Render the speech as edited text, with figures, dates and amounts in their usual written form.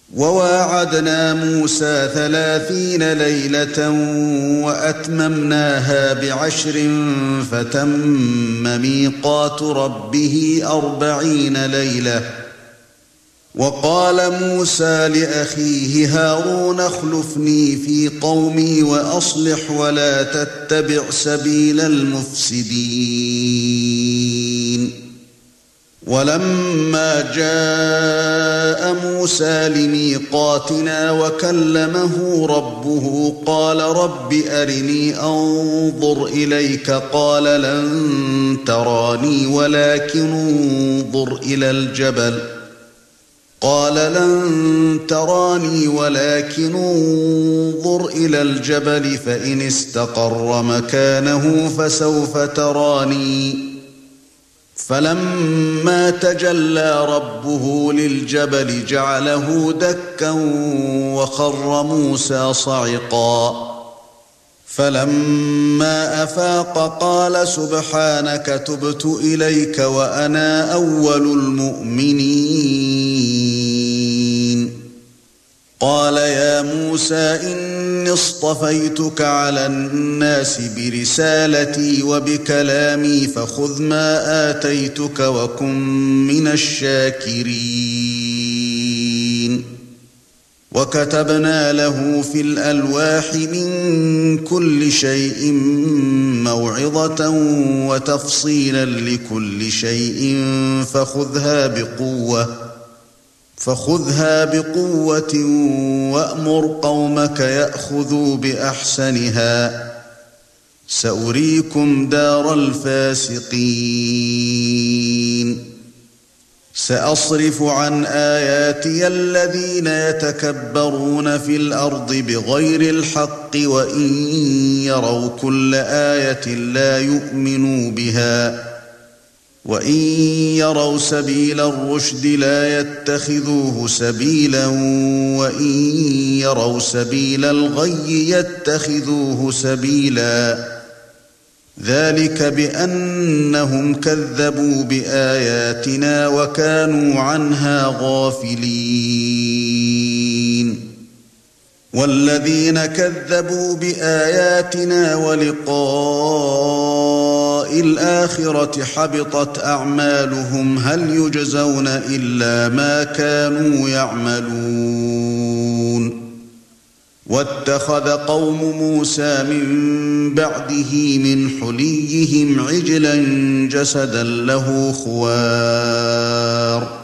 وواعدنا موسى 30 ليلة وأتممناها ب10 فتم ميقات ربه 40 ليلة. وقال موسى لأخيه هارون اخلفني في قومي وأصلح ولا تتبع سبيل المفسدين. ولما جاء موسى لميقاتنا وكلمه ربه قال رب أرني أنظر إليك قال لن تراني ولكن انظر إلى الجبل فإن استقر مكانه فسوف تراني. فلما تجلى ربه للجبل جعله دكا وخر موسى صعقا. فلما أفاق قال سبحانك تبت إليك وأنا أول المؤمنين. قال يا موسى إني اصطفيتك على الناس برسالتي وبكلامي فخذ ما آتيتك وكن من الشاكرين. وكتبنا له في الألواح من كل شيء موعظة وتفصيلا لكل شيء فخذها بقوة وأمر قومك يأخذوا بأحسنها سأريكم دار الفاسقين. سأصرف عن آياتي الذين يتكبرون في الأرض بغير الحق وإن يروا كل آية لا يؤمنوا بها وإن يروا سبيل الرشد لا يتخذوه سبيلا وإن يروا سبيل الغي يتخذوه سبيلا. ذلك بأنهم كذبوا بآياتنا وكانوا عنها غافلين. والذين كذبوا بآياتنا ولقاء الآخرة حبطت أعمالهم هل يجزون إلا ما كانوا يعملون. واتخذ قوم موسى من بعده من حليهم عجلا جسدا له خوار